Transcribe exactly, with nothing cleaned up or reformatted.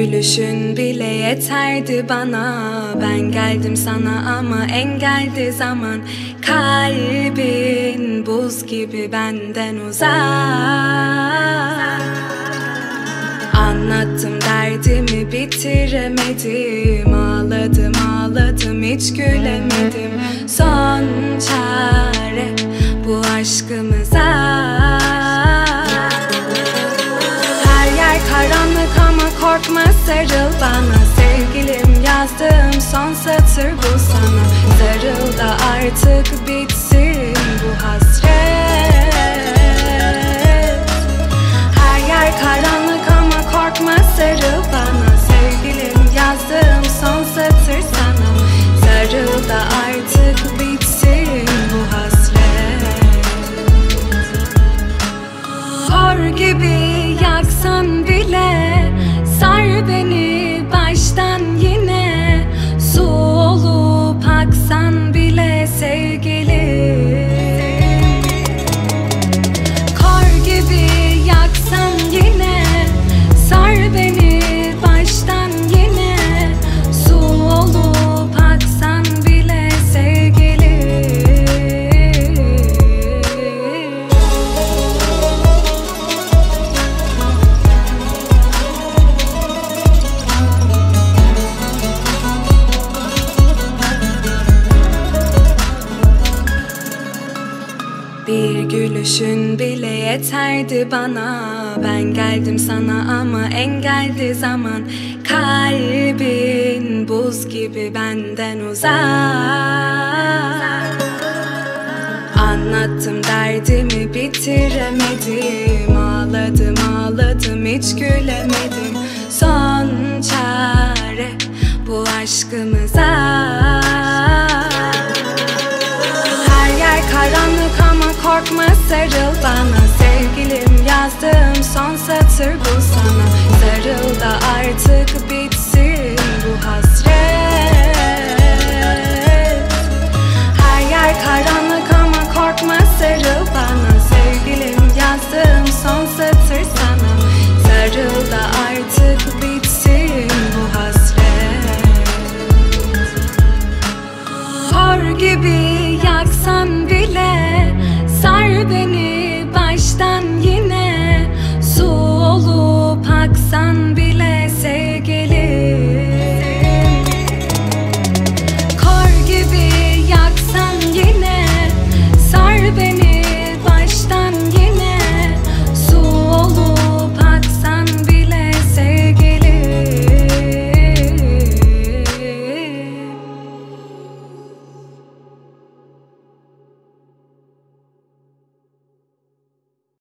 gülüşün bile yeterdi bana. Ben geldim sana ama engeldi zaman. Kalbin buz gibi benden uzak. Anlattım derdimi bitiremedim. Ağladım ağladım hiç gülemedim. Son çare bu aşkımıza. Her yer karanlık ama korkma sarıl bana. Sevgilim yazdığım son satır bu sana. Sarıl da artık bitsin bu hasret. Her yer karanlık ama korkma sarıl bana. Sevgilim yazdığım son satır sana. Sarıl da artık bitsin bu hasret. Kor gibi yaksan bile sar beni baştan yine. Su olup aksan bile sevgilim. Kor gibi yaksan yine sar beni baştan yine. Su olup aksan bile sevgilim. Bir gülüşün bile yeterdi bana. Ben geldim sana ama engeldi zaman. Kalbin buz gibi benden uzak. Anlattım derdimi bitiremedim. Ağladım ağladım hiç gülemedim. Son çare bu aşkımıza. Her yer karanlık ama korkma sarıl bana. Sevgilim yazdığım son satır bu sana. Sarıl da artık bitsin.